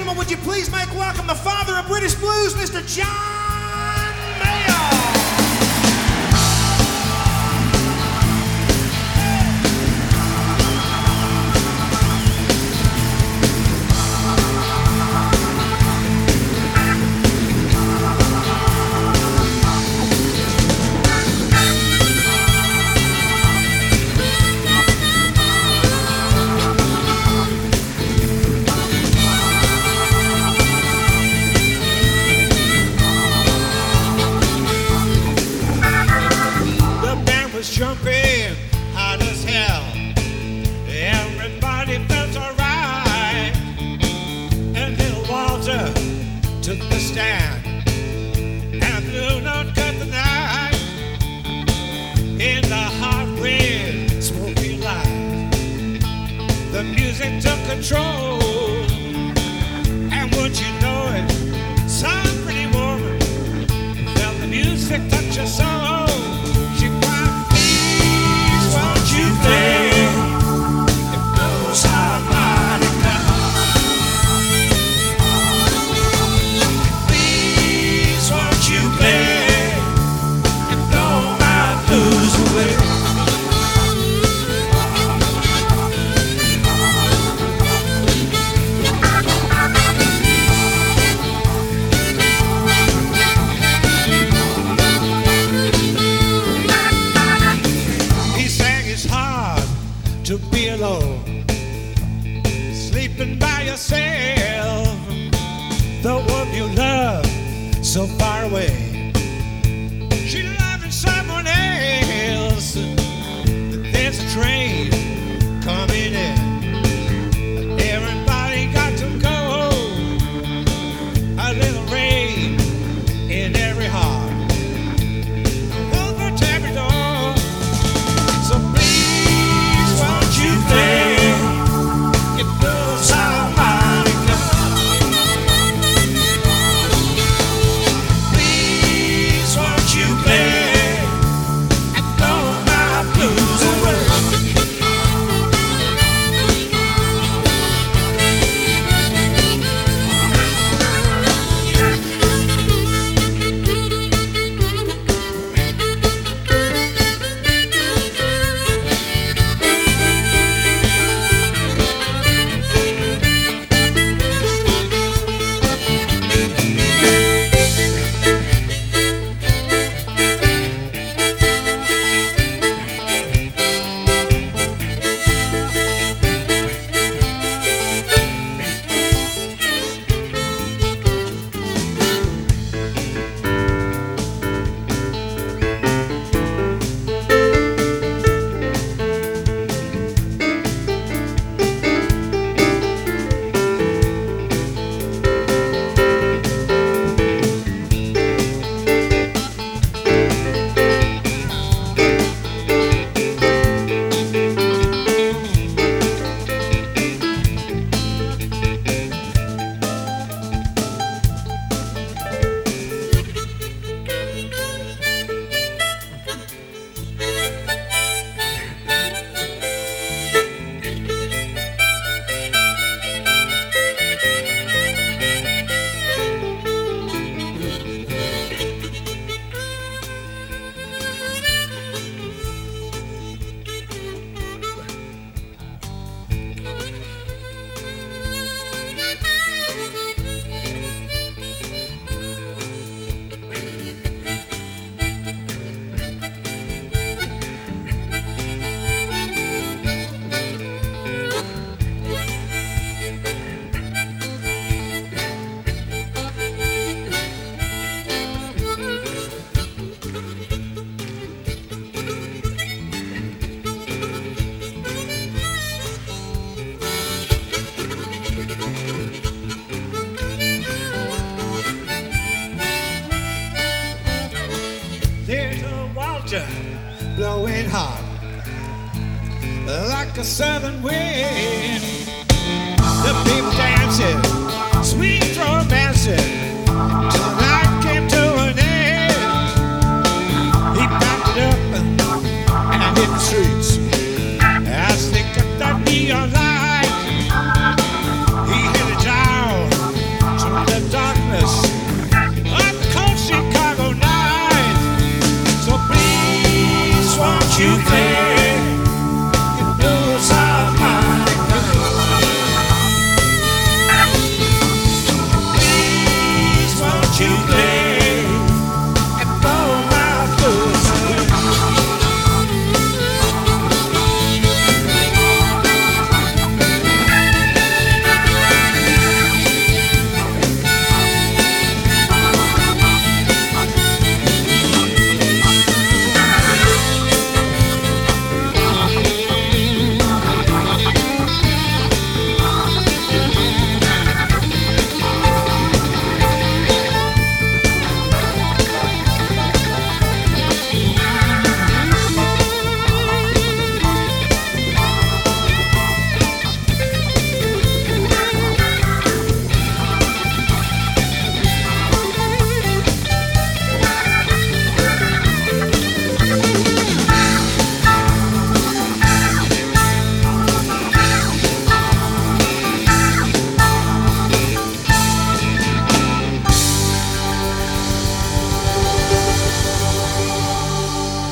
gentlemen, would you please make welcome the father of British blues, Mr. John Mayall. Jumping hot as hell. Everybody felt alright. And little Walter took the stand and blew not cut the night. In the hot wind, smoky light, the music took control. And would you know it, some pretty woman felt the music touch her soul. She cried, won't you play? It blows harmonica. Please, won't you play? And blow my blues away. To be alone, sleeping by yourself, the one you love so far away. She loving someone else. There's a train coming in. Everybody got to go. A little rain in every heart. Over to every door. So please, won't you play? It blows harmonica. Please, won't you play? And blow my blues away. There's a Walter blowing hot like a southern wind. The people dancing